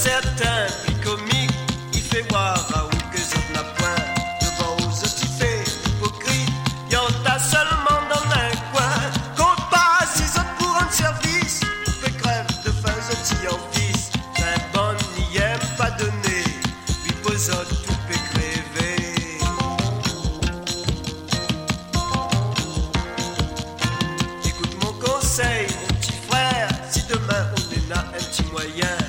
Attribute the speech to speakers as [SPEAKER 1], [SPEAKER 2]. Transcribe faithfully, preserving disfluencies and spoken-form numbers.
[SPEAKER 1] certain, puis comique, il fait voir à où que ça n'a point. Devant aux autres, il fait hypocrite, y'en t'a seulement dans un coin. Compte pas six autres pour rendre service, fait crève de faim, autres y en fils. Un bon n'y aime pas donner, puis pose autres tout peut crever. Écoute mon conseil, mon petit frère, si demain on est là un petit moyen.